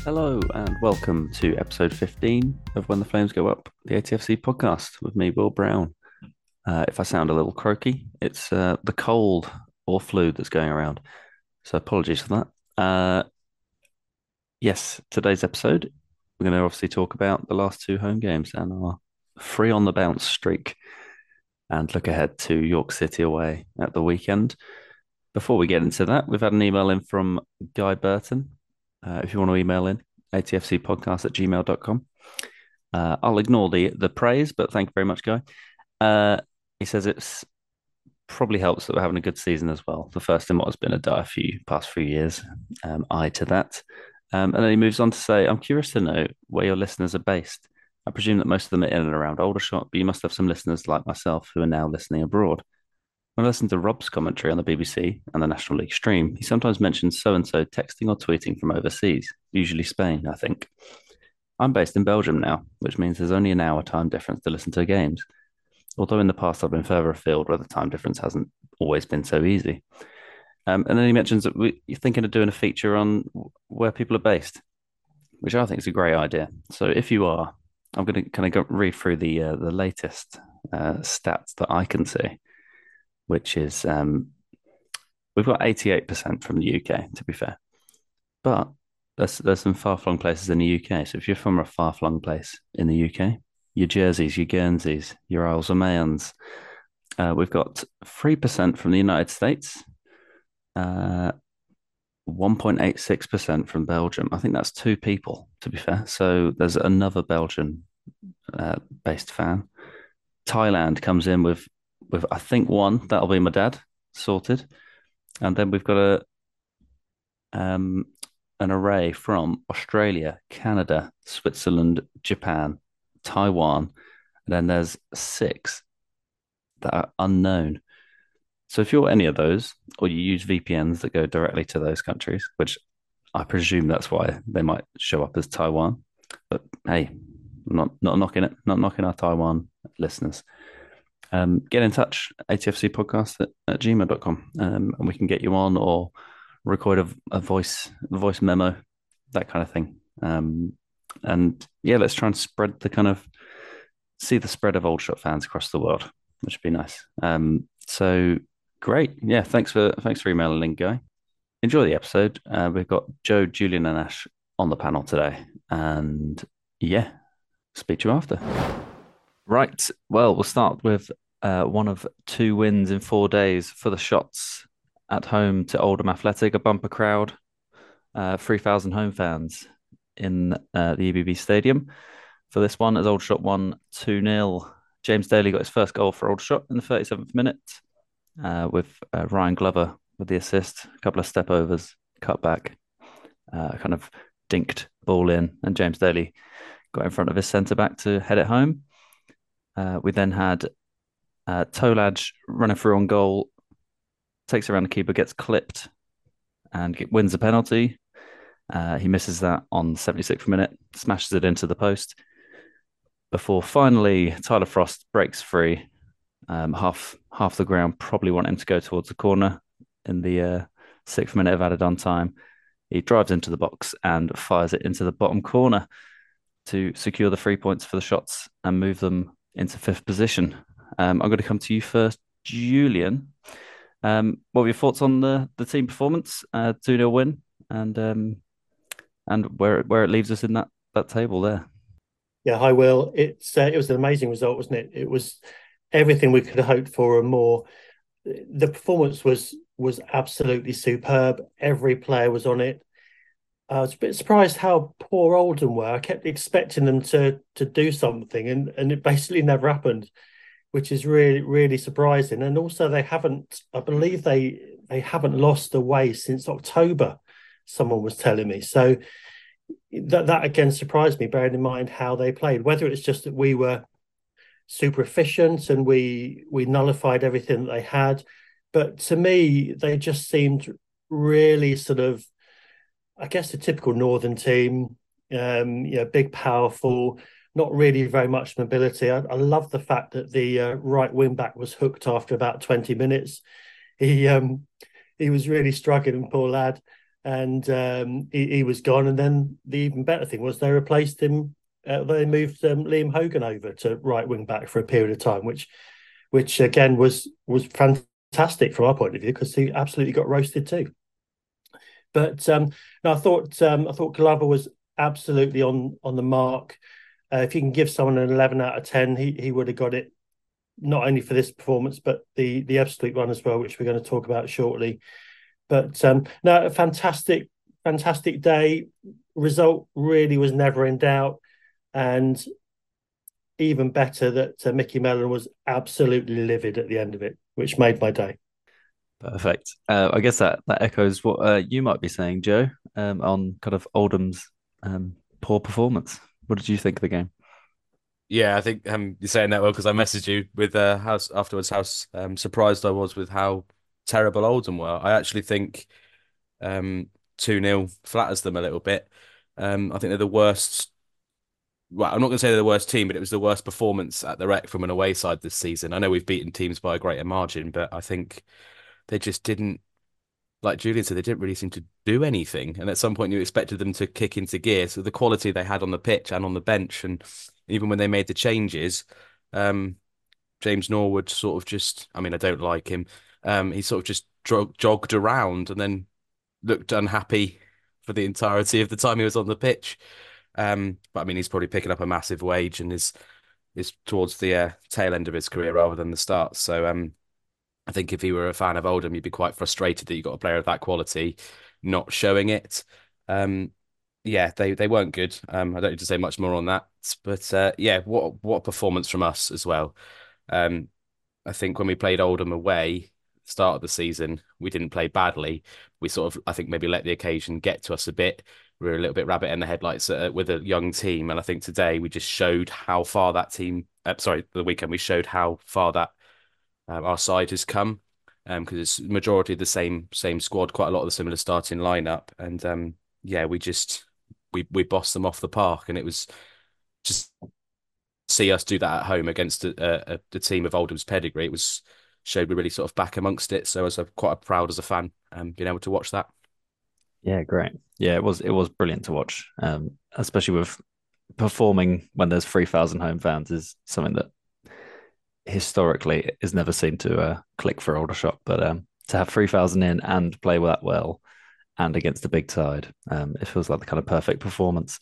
Hello and welcome to episode 15 of When the Flames Go Up, the ATFC podcast with me, Will Brown. If I sound a little croaky, it's the cold or flu that's going around. So apologies for that. Yes, today's episode, we're going to obviously talk about the last two home games and our free on the bounce streak and look ahead to York City away at the weekend. Before we get into that, we've had an email in from Guy Burton. If you want to email in, atfcpodcast@gmail.com. I'll ignore the praise, but thank you very much, Guy. He says it's probably helps that we're having a good season as well. The first in what has been a dire past few years. Aye to that. And then he moves on to say, I'm curious to know where your listeners are based. I presume that most of them are in and around Aldershot, but you must have some listeners like myself who are now listening abroad. When I listen to Rob's commentary on the BBC and the National League stream, he sometimes mentions so-and-so texting or tweeting from overseas, usually Spain, I think. I'm based in Belgium now, which means there's only an hour time difference to listen to games. Although in the past I've been further afield where the time difference hasn't always been so easy. And then he mentions that you're thinking of doing a feature on where people are based, which I think is a great idea. So if you are, I'm going to kind of read through the latest stats that I can see, which is we've got 88% from the UK, to be fair. But there's some far-flung places in the UK. So if you're from a far-flung place in the UK, your Jerseys, your Guernseys, your Isles of Mayans, we've got 3% from the United States, 1.86% from Belgium. I think that's two people, to be fair. So there's another Belgian based fan. Thailand comes in with I think one. That'll be my dad, sorted. And then we've got an array from Australia, Canada, Switzerland, Japan, Taiwan, and then there's 6 that are unknown. So if you're any of those, or you use VPNs that go directly to those countries, which I presume that's why they might show up as Taiwan, but hey, not knocking it, not knocking our Taiwan listeners. Get in touch, atfcpodcast at gmail.com, and we can get you on or record a voice memo, that kind of thing. And yeah, let's try and see the spread of Aldershot fans across the world, which would be nice. So great. Yeah, thanks for emailing in, Guy. Enjoy the episode. We've got Joe, Julian, and Ash on the panel today. And yeah, speak to you after. Right. Well, we'll start with one of 2 wins in 4 days for the Shots at home to Oldham Athletic, a bumper crowd, 3,000 home fans in the EBB Stadium. For this one, as Aldershot won 2-0. James Daly got his first goal for Aldershot in the 37th minute, with Ryan Glover with the assist, a couple of step overs, cut back, kind of dinked ball in, and James Daly got in front of his centre back to head it home. We then had Tolaj running through on goal, takes around the keeper, gets clipped, and wins the penalty. He misses that on the 76th minute, smashes it into the post. Before finally Tyler Frost breaks free, half the ground probably want him to go towards the corner in the 6th minute of added on time. He drives into the box and fires it into the bottom corner to secure the 3 points for the Shots and move them into 5th position. I'm going to come to you first, Julian. What were your thoughts on the team performance, 2-0 win, and where it leaves us in that table there? Yeah, hi Will. It was an amazing result, wasn't it? It was everything we could have hoped for and more. The performance was absolutely superb. Every player was on it. I was a bit surprised how poor Oldham were. I kept expecting them to do something, and it basically never happened, which is really, really surprising. And also, I believe they haven't lost away since October. Someone was telling me so. That again surprised me, bearing in mind how they played. Whether it's just that we were super efficient and we nullified everything that they had, but to me they just seemed really sort of, I guess, the typical Northern team. Big, powerful, not really very much mobility. I love the fact that the right wing back was hooked after about 20 minutes. He was really struggling, poor lad. and he was gone. And then the even better thing was they replaced him. They moved Liam Hogan over to right wing back for a period of time, which again was fantastic from our point of view because he absolutely got roasted too. But no, I thought Glover was absolutely on the mark. If you can give someone an 11 out of 10, he would have got it, not only for this performance but the absolute one as well, which we're going to talk about shortly. But no, a fantastic day. Result really was never in doubt, and even better that Mickey Mellon was absolutely livid at the end of it, which made my day. Perfect. I guess that echoes what you might be saying, Joe, on kind of Oldham's poor performance. What did you think of the game? Yeah, I think you're saying that well because I messaged you with how surprised I was with how terrible Oldham were. I actually think 2-0 flatters them a little bit. I think they're the worst. Well, I'm not going to say they're the worst team, but it was the worst performance at the Rec from an away side this season. I know we've beaten teams by a greater margin, but I think they just didn't, like Julian said, they didn't really seem to do anything. And at some point, you expected them to kick into gear. So the quality they had on the pitch and on the bench, and even when they made the changes, um, James Norwood sort of just, I mean, I don't like him. He sort of just jogged around and then looked unhappy for the entirety of the time he was on the pitch. But I mean, he's probably picking up a massive wage and is towards the tail end of his career rather than the start. So I think if he were a fan of Oldham, you'd be quite frustrated that you got a player of that quality not showing it. Yeah, they weren't good. I don't need to say much more on that. But yeah, what a performance from us as well. Um, I think when we played Oldham away, start of the season, we didn't play badly. We sort of, I think, maybe let the occasion get to us a bit. We were a little bit rabbit in the headlights with a young team, and I think today we just showed how far that team. Sorry, the weekend we showed how far that our side has come. Because it's majority of the same squad, quite a lot of the similar starting lineup, and yeah, we bossed them off the park, and it was just see us do that at home against a team of Oldham's pedigree. It was showed we really sort of back amongst it. So I was quite proud as a fan, being able to watch that. Yeah, great. Yeah, it was brilliant to watch, especially with performing when there's 3,000 home fans is something that historically is never seen to click for Aldershot. But to have 3,000 in and play that well and against a big side, it feels like the kind of perfect performance.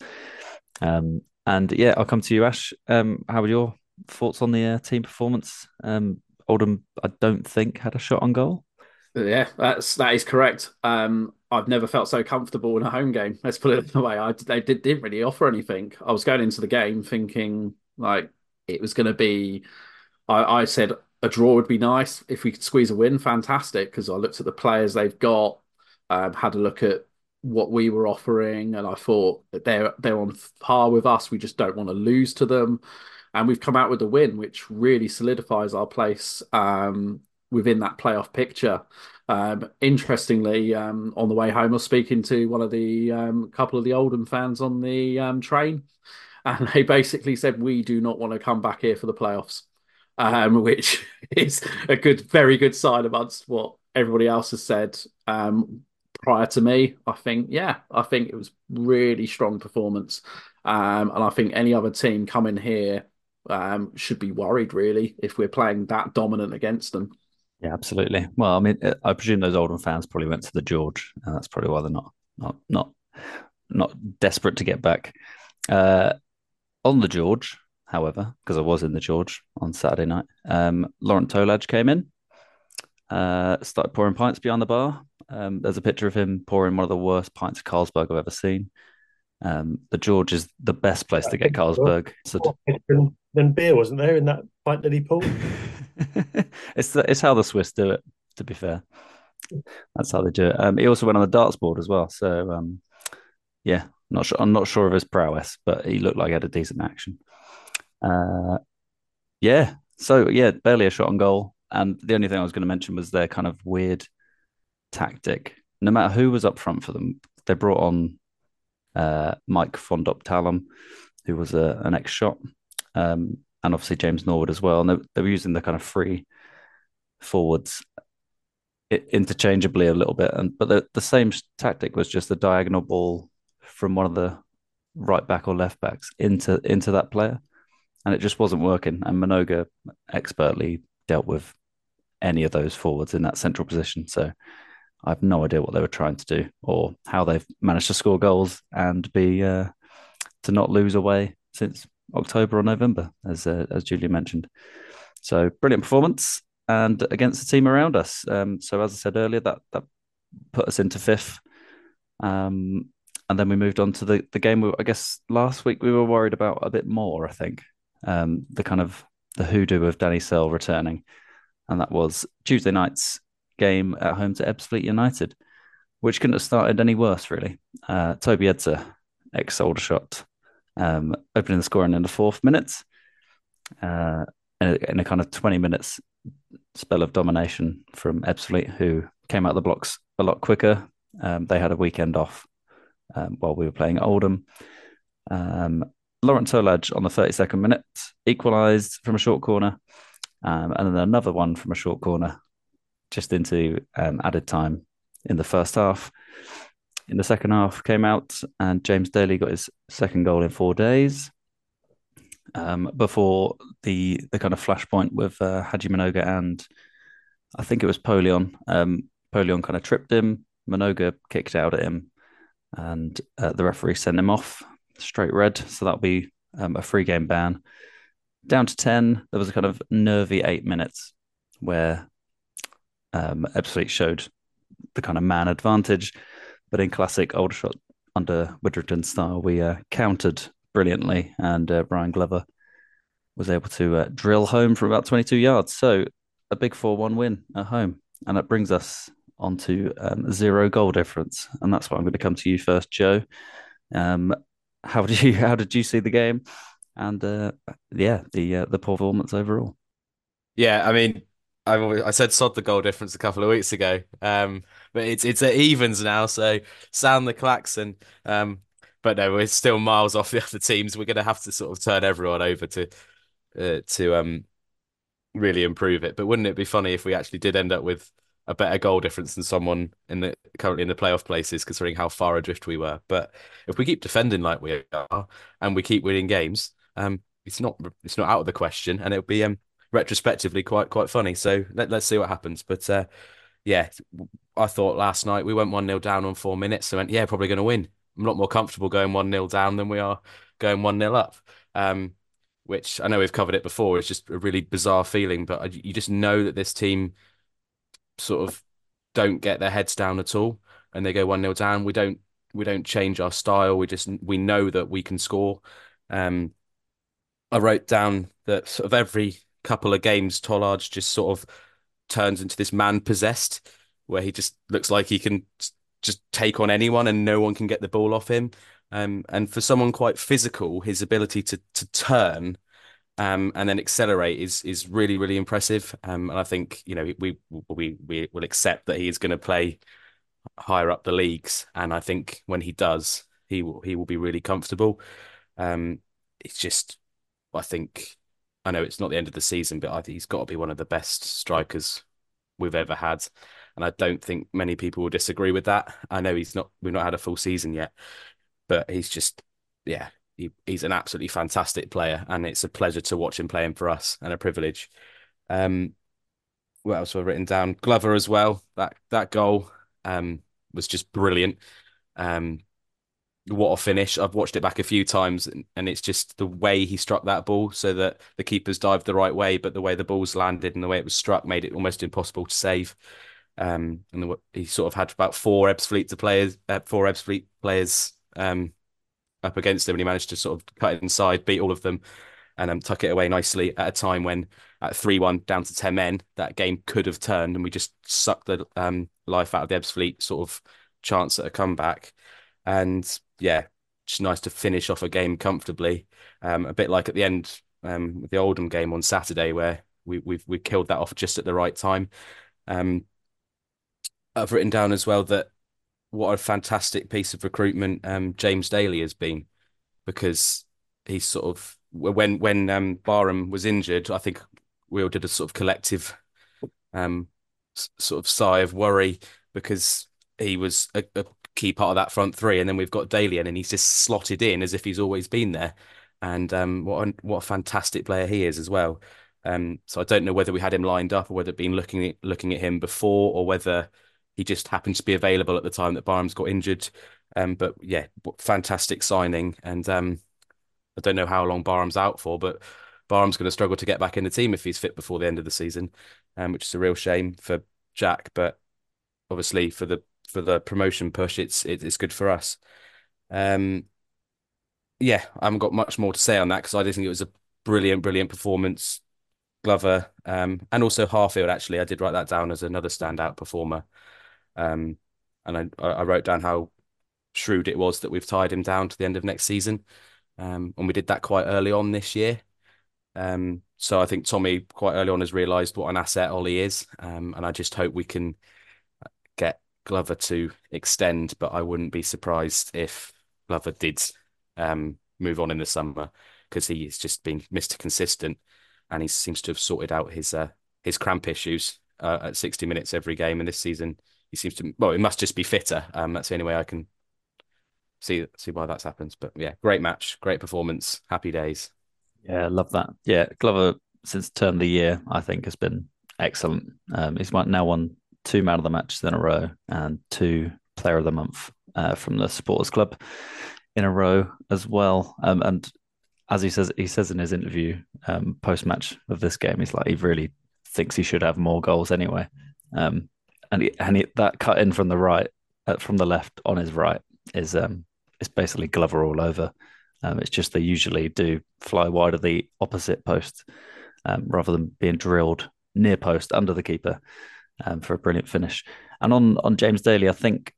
And yeah, I'll come to you, Ash. How were your thoughts on the team performance? Oldham, I don't think had a shot on goal. Yeah, that is correct. I've never felt so comfortable in a home game. Let's put it that way. They didn't really offer anything. I was going into the game thinking like it was going to be. I said a draw would be nice if we could squeeze a win. Fantastic, because I looked at the players they've got, had a look at what we were offering, and I thought that they're on par with us. We just don't want to lose to them, and we've come out with a win, which really solidifies our place within that playoff picture. Interestingly, on the way home, I was speaking to one of the couple of the Oldham fans on the train, and they basically said we do not want to come back here for the playoffs, which is a very good sign amongst what everybody else has said prior to me. I think it was really strong performance, and I think any other team coming here should be worried really if we're playing that dominant against them. Yeah, absolutely. Well, I mean, I presume those Oldham fans probably went to the George, and that's probably why they're not desperate to get back. Uh, on the George, however, because I was in the George on Saturday night, Laurent Tolaj came in, started pouring pints behind the bar. There's a picture of him pouring one of the worst pints of Carlsberg I've ever seen. The George is the best place to get Carlsberg. So Then beer wasn't there in that pint that he pulled. it's how the Swiss do it. To be fair, that's how they do it. He also went on the darts board as well. So yeah, not sure. I'm not sure of his prowess, but he looked like he had a decent action. Yeah. So yeah, barely a shot on goal. And the only thing I was going to mention was their kind of weird tactic. No matter who was up front for them, they brought on Mike Fondop Talum, who was an ex-shot, and obviously James Norwood as well. And they were using the kind of free forwards interchangeably a little bit, but the same tactic was just the diagonal ball from one of the right back or left backs into that player, and it just wasn't working. And Minoga expertly dealt with any of those forwards in that central position. So I have no idea what they were trying to do or how they've managed to score goals and be to not lose away since October or November, as Julia mentioned. So brilliant performance and against the team around us. So as I said earlier, that put us into fifth. And then we moved on to the game. I guess last week we were worried about a bit more. I think the kind of the hoodoo of Danny Searle returning, and that was Tuesday night's game at home to Ebbsfleet United, which couldn't have started any worse, really. Toby Edser, ex-Aldershot, opening the scoring in the 4th minute, in a kind of 20 minutes spell of domination from Ebbsfleet, who came out of the blocks a lot quicker. They had a weekend off while we were playing at Oldham. Laurent Tolaj on the 32nd minute equalised from a short corner, and then another one from a short corner just into added time in the first half. In the second half, came out and James Daly got his second goal in 4 days. Before the kind of flashpoint with Haji Minoga and I think it was Polion. Polion kind of tripped him. Minoga kicked out at him, and the referee sent him off straight red. So that'll be a 3-game ban. Down to 10. There was a kind of nervy 8 minutes where Ebbsfleet showed the kind of man advantage, but in classic Aldershot under Widdrington style, we countered brilliantly, and Brian Glover was able to drill home from about 22 yards. So a big 4-1 win at home, and that brings us onto 0 goal difference, and that's why I'm going to come to you first, Joe. How did you see the game, and the performance overall? Yeah, I mean, I said sod the goal difference a couple of weeks ago, but it's at evens now, so sound the klaxon. But no, we're still miles off the other teams. We're going to have to sort of turn everyone over to really improve it. But wouldn't it be funny if we actually did end up with a better goal difference than someone currently in the playoff places, considering how far adrift we were? But if we keep defending like we are and we keep winning games, it's not out of the question, and it'll be retrospectively quite funny. So let's see what happens. But yeah, I thought last night we went 1-0 down on 4 minutes. So I went, yeah, probably going to win. I'm a lot more comfortable going 1-0 down than we are going 1-0 up. Which I know we've covered it before. It's just a really bizarre feeling, but you just know that this team sort of don't get their heads down at all, and they go 1-0 down. We don't change our style. We know that we can score. I wrote down that sort of every couple of games, Tolaj just sort of turns into this man possessed, where he just looks like he can just take on anyone and no one can get the ball off him. And for someone quite physical, his ability to turn and then accelerate is really, really impressive. And I think, you know, we will accept that he is going to play higher up the leagues. And I think when he does, he will be really comfortable. It's just, I know it's not the end of the season, but I think he's got to be one of the best strikers we've ever had. And I don't think many people will disagree with that. I know we've not had a full season yet, but he's just, yeah, he's an absolutely fantastic player, and it's a pleasure to watch him playing for us, and a privilege. What else have I written down? Glover as well. That goal was just brilliant. What a finish. I've watched it back a few times, and it's just the way he struck that ball, so that the keepers dived the right way, but the way the ball's landed and the way it was struck made it almost impossible to save. And he sort of had about four Ebbsfleet players up against him, and he managed to sort of cut it inside, beat all of them, and tuck it away nicely at a time when at 3-1 down to 10 men, that game could have turned, and we just sucked the life out of the Ebbsfleet sort of chance at a comeback. And yeah, just nice to finish off a game comfortably. A bit like at the end with the Oldham game on Saturday, where we killed that off just at the right time. I've written down as well that what a fantastic piece of recruitment James Daly has been, because he's sort of when Barham was injured, I think we all did a sort of collective sort of sigh of worry because he was a key part of that front three, and then we've got Daly and he's just slotted in as if he's always been there. And what a fantastic player he is as well. So I don't know whether we had him lined up or whether been looking at him before, or whether he just happened to be available at the time that Barnes got injured. But yeah, fantastic signing. And I don't know how long Barham's out for, but Barham's going to struggle to get back in the team if he's fit before the end of the season, which is a real shame for Jack. But obviously for the promotion push, it's good for us. Yeah, I haven't got much more to say on that because I do think it was a brilliant performance. Glover, and also Harfield. Actually, I did write that down as another standout performer. And I wrote down how shrewd it was that we've tied him down to the end of next season. And we did that quite early on this year. So I think Tommy quite early on has realised what an asset Ollie is. And I just hope we can get Glover to extend, but I wouldn't be surprised if Glover did move on in the summer because he's just been Mr. Consistent and he seems to have sorted out his cramp issues at 60 minutes every game. And this season he seems to, well, it must just be fitter. That's the only way I can see why that's happened. But yeah, great match, great performance, happy days. Yeah, I love that. Yeah, Glover since turn of the year I think has been excellent. He's now won 2 man of the matches in a row and 2 player of the month from the supporters club in a row as well. And as he says in his interview post match of this game, he's like he really thinks he should have more goals anyway. And that cut in from the right, from the left on his right is it's basically Glover all over. It's just they usually do fly wide of the opposite post rather than being drilled near post under the keeper for a brilliant finish. And on James Daly, I think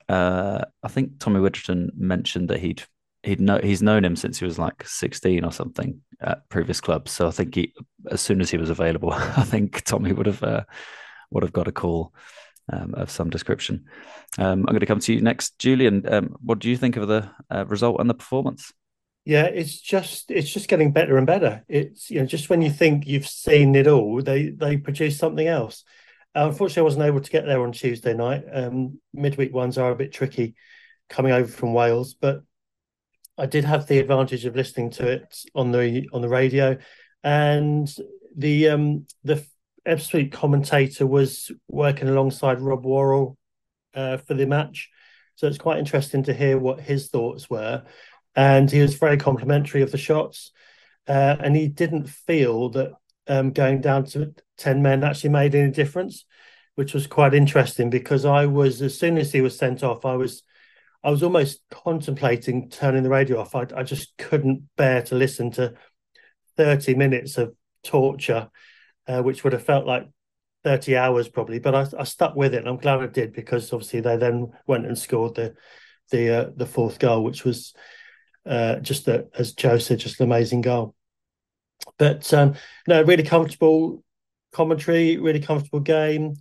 Tommy Widgerton mentioned that he's known him since he was like 16 or something at previous clubs. So I think as soon as he was available, I think Tommy would have got a call of some description. I'm going to come to you next, Julian. What do you think of the result and the performance? Yeah, it's just getting better and better. It's just when you think you've seen it all, they produce something else. Unfortunately, I wasn't able to get there on Tuesday night. Midweek ones are a bit tricky coming over from Wales, but I did have the advantage of listening to it on the radio, and the Ebbsfleet commentator was working alongside Rob Worrell for the match, so it's quite interesting to hear what his thoughts were. And he was very complimentary of the shots, and he didn't feel that going down to 10 men actually made any difference, which was quite interesting because as soon as he was sent off, I was almost contemplating turning the radio off. I just couldn't bear to listen to 30 minutes of torture, which would have felt like 30 hours probably, but I stuck with it, and I'm glad I did because obviously they then went and scored the fourth goal, which was just as Joe said, just an amazing goal. But no, really comfortable commentary, really comfortable game.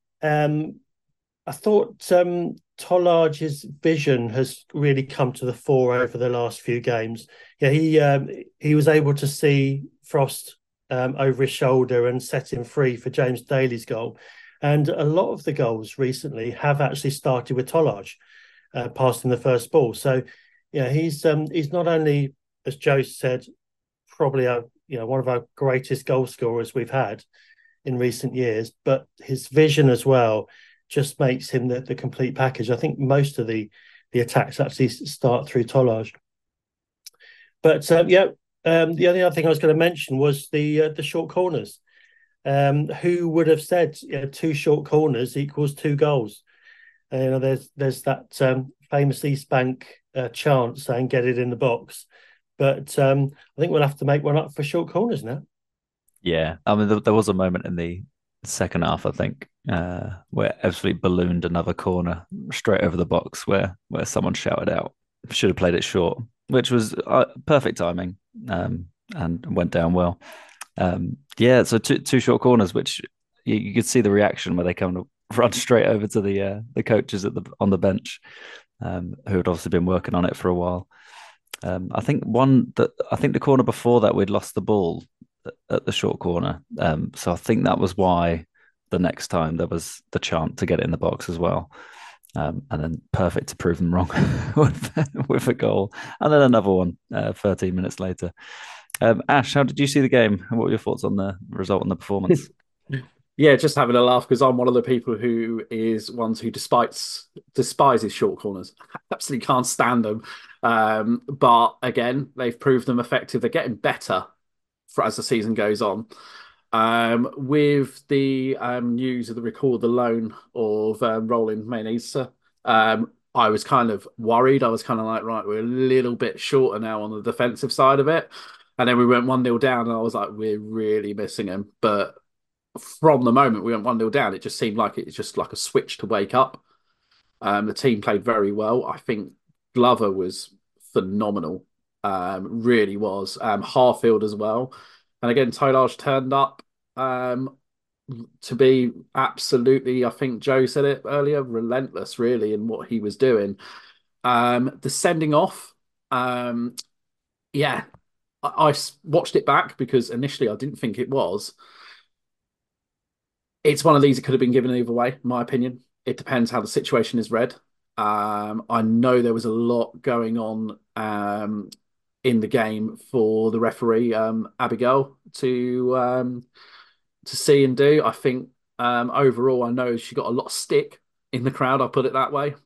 I thought Tollard's vision has really come to the fore over the last few games. Yeah, he was able to see Frost over his shoulder and set him free for James Daly's goal. And a lot of the goals recently have actually started with Tollard passing the first ball. So yeah, he's not only, as Joe said, probably one of our greatest goal scorers we've had in recent years, but his vision as well just makes him the complete package. I think most of the attacks actually start through Tollard. But the only other thing I was going to mention was the short corners. Who would have said 2 short corners equals 2 goals? There's that famous East Bank chant saying "get it in the box," but I think we'll have to make one up for short corners now. Yeah, I mean there was a moment in the second half, I think, where Ebbsfleet ballooned another corner straight over the box, where someone shouted out, "Should have played it short," which was perfect timing, and went down well. So two short corners, which you could see the reaction where they come to run straight over to the coaches on the bench, who had obviously been working on it for a while. I think the corner before that we'd lost the ball at the short corner, so I think that was why the next time there was the chance to get it in the box as well. And then perfect to prove them wrong with a goal. And then another one 13 minutes later. Ash, how did you see the game? What were your thoughts on the result and the performance? Yeah, just having a laugh because I'm one of the people who despises short corners. Absolutely can't stand them. But again, they've proved them effective. They're getting better as the season goes on. With the news of the recall, the loan of Roland Meneza, I was kind of worried. I was kind of like, right, we're a little bit shorter now on the defensive side of it. And then we went 1-0 down, and I was like, we're really missing him. But from the moment we went 1-0 down, it just seemed like it's just like a switch to wake up. The team played very well. I think Glover was phenomenal. Really was. Harfield as well. And again, Tolage turned up to be absolutely, I think Joe said it earlier, relentless really in what he was doing. The sending off, yeah, I watched it back because initially I didn't think it was. It's one of these that could have been given either way, in my opinion. It depends how the situation is read. I know there was a lot going on in the game for the referee, Abigail, to see and do. I think overall, I know she got a lot of stick in the crowd. I'll put it that way.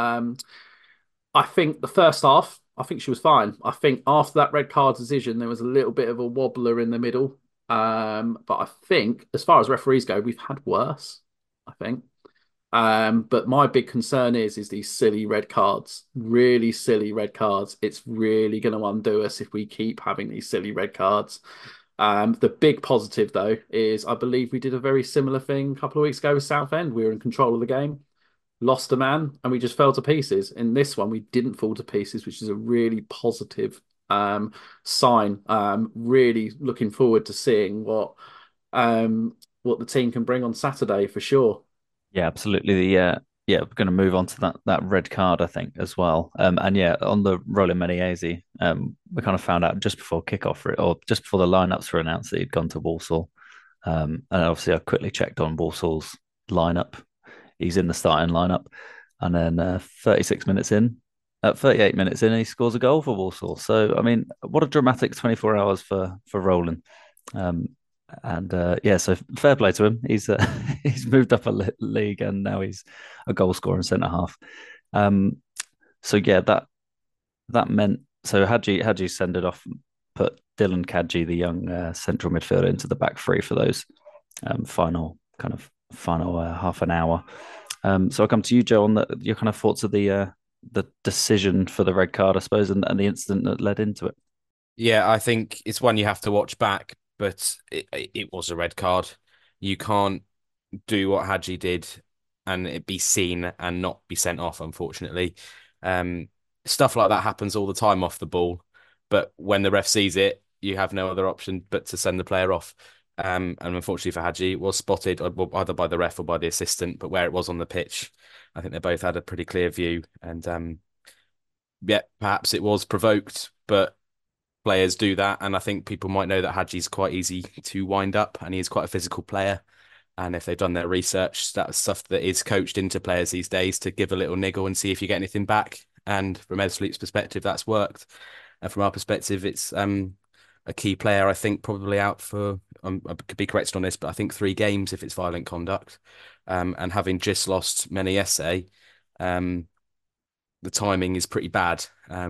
I think the first half, I think she was fine. I think after that red card decision, there was a little bit of a wobbler in the middle. But I think as far as referees go, we've had worse, I think. But my big concern is these silly red cards, really silly red cards. It's really going to undo us if we keep having these silly red cards. The big positive, though, is I believe we did a very similar thing a couple of weeks ago with Southend. We were in control of the game, lost a man, and we just fell to pieces. In this one, we didn't fall to pieces, which is a really positive sign. Really looking forward to seeing what the team can bring on Saturday for sure. Yeah, absolutely. We're going to move on to that red card, I think, as well. And yeah, on the Roland Menezes, we kind of found out just before kickoff or just before the lineups were announced that he'd gone to Walsall. And obviously, I quickly checked on Walsall's lineup. He's in the starting lineup, and then 38 minutes in, he scores a goal for Walsall. So, I mean, what a dramatic 24 hours for Roland. So fair play to him. He's he's moved up a league and now he's a goal scorer and centre half. So yeah, that meant Hadji sent it off, put Dylan Kadji, the young central midfielder, into the back three for those final half an hour. So I'll come to you, Joe, on your kind of thoughts of the decision for the red card, I suppose, and the incident that led into it. Yeah, I think it's one you have to watch back, but it was a red card. You can't do what Hadji did and it be seen and not be sent off, unfortunately. Stuff like that happens all the time off the ball, but when the ref sees it, you have no other option but to send the player off. And unfortunately for Hadji, it was spotted either by the ref or by the assistant, but where it was on the pitch, I think they both had a pretty clear view. And perhaps it was provoked, but players do that. And I think people might know that Hadji's quite easy to wind up and he is quite a physical player. And if they've done their research, that's stuff that is coached into players these days to give a little niggle and see if you get anything back. And from Ebbsfleet's perspective, that's worked. And from our perspective, it's a key player, I think, probably out for, I could be corrected on this, but I think 3 games if it's violent conduct. And having just lost Menezes, the timing is pretty bad.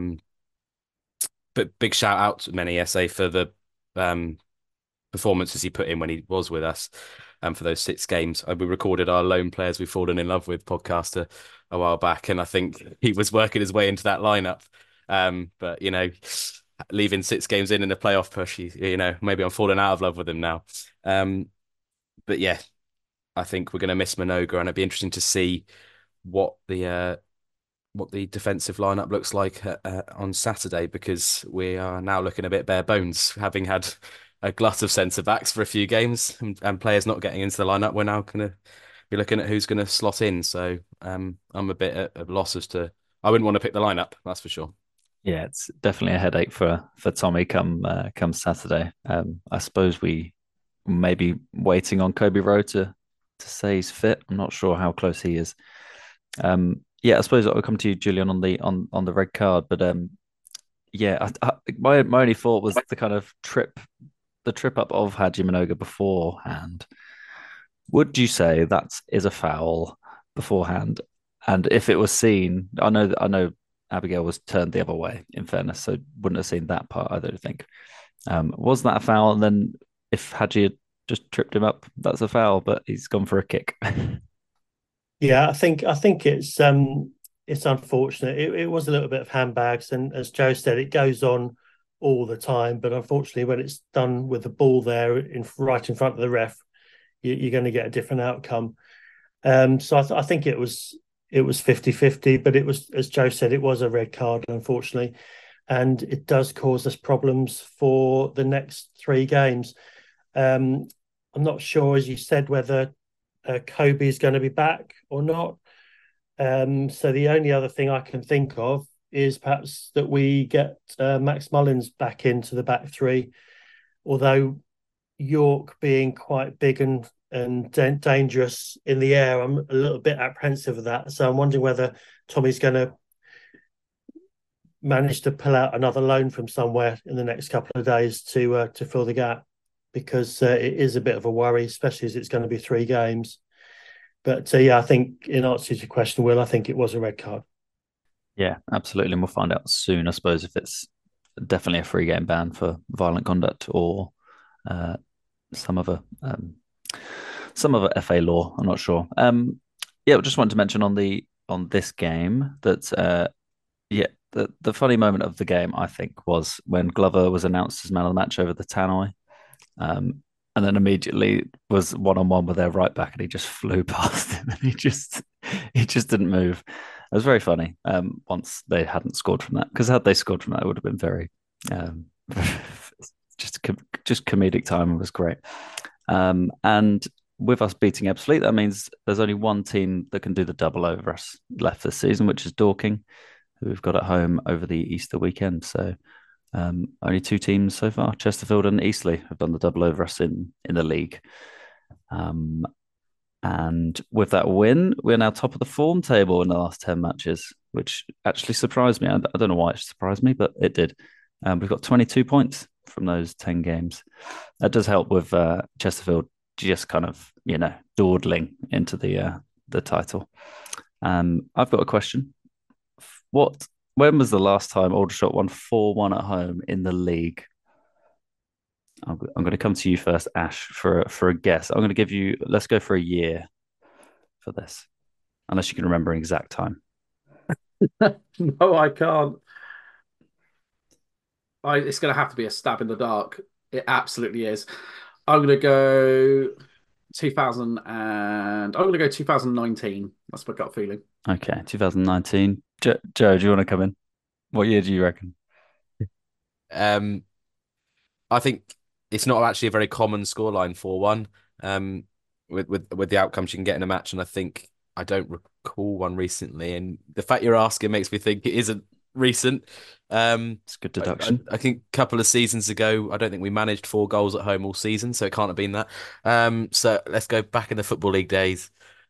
But big shout out to Menezes for the performances he put in when he was with us for those 6 games. We recorded our Lone Players We've Fallen in Love With podcast a while back, and I think he was working his way into that lineup. But, leaving 6 games in a playoff push, maybe I'm falling out of love with him now. But yeah, I think we're going to miss Mnoga, and it'd be interesting to see what the defensive lineup looks like on Saturday, because we are now looking a bit bare bones, having had a glut of centre backs for a few games and players not getting into the lineup. We're now going to be looking at who's going to slot in. So I'm a bit at a loss as to. I wouldn't want to pick the lineup, that's for sure. Yeah, it's definitely a headache for Tommy come Saturday. I suppose we may be waiting on Kobe Rowe to to say he's fit. I'm not sure how close he is. Yeah, I suppose I'll come to you, Julian, on the red card. But yeah, my only thought was the kind of the trip up of Haji Minoga beforehand. Would you say that is a foul beforehand? And if it was seen, I know Abigail was turned the other way, in fairness, so wouldn't have seen that part, I don't think. Was that a foul? And then if Haji had just tripped him up, that's a foul, but he's gone for a kick. Yeah, I think it's unfortunate. It was a little bit of handbags, and as Joe said, it goes on all the time. But unfortunately, when it's done with the ball there right in front of the ref, you're going to get a different outcome. So I think it was 50-50, but it was, as Joe said, it was a red card, unfortunately, and it does cause us problems for the next 3 games. I'm not sure, as you said, whether Kobe is going to be back or not. So the only other thing I can think of is perhaps that we get Max Mullins back into the back 3, although York being quite big and dangerous in the air, I'm a little bit apprehensive of that. So I'm wondering whether Tommy's going to manage to pull out another loan from somewhere in the next couple of days to fill the gap, because it is a bit of a worry, especially as it's going to be 3 games. But yeah, I think in answer to your question, Will, I think it was a red card. Yeah, absolutely. And we'll find out soon, I suppose, if it's definitely a 3-game ban for violent conduct or some other FA law. I'm not sure. Yeah, I just wanted to mention on this game that the funny moment of the game, I think, was when Glover was announced as man of the match over the Tannoy. And then immediately was 1-on-1 with their right back, and he just flew past him, and he just didn't move. It was very funny. Once they hadn't scored from that, because had they scored from that, it would have been very just comedic timing was great. And with us beating Ebbsfleet, that means there's only one team that can do the double over us left this season, which is Dorking, who we've got at home over the Easter weekend. So only 2 teams so far, Chesterfield and Eastleigh, have done the double over us in the league. And with that win, we're now top of the form table in the last 10 matches, which actually surprised me. I don't know why it surprised me, but it did. We've got 22 points from those 10 games. That does help with Chesterfield just kind of, dawdling into the title. I've got a question. When was the last time Aldershot won 4-1 at home in the league? I'm going to come to you first, Ash, for a guess. I'm going to give you, let's go for a year for this, unless you can remember an exact time. No, I can't. It's going to have to be a stab in the dark. It absolutely is. I'm going to go 2019. That's my gut feeling. Okay, 2019. Joe, do you want to come in? What year do you reckon? I think it's not actually a very common scoreline, 4-1. With the outcomes you can get in a match, and I don't recall one recently. And the fact you're asking makes me think it isn't recent. It's a good deduction. I think a couple of seasons ago, I don't think we managed 4 goals at home all season, so it can't have been that. So let's go back in the Football League days.